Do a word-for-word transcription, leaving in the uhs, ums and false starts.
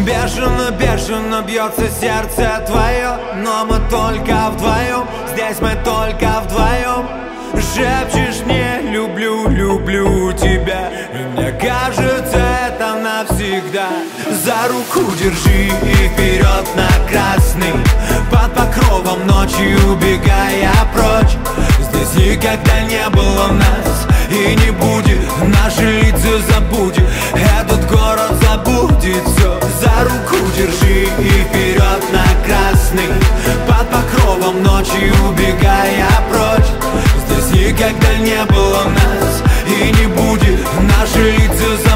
Бешено, бешено бьется сердце твое, но мы только вдвоем, здесь мы только вдвоем. Шепчешь мне: люблю, люблю тебя. И мне кажется, это навсегда. За руку держи и вперед на красный, под покровом ночи убегая прочь. Здесь никогда не было нас и не будет. Наши лица забудет, этот город забудет все. За руку держи и вперед на красный, под покровом ночи убегая прочь. Здесь никогда не было нас и не будет. Наши лица забудет.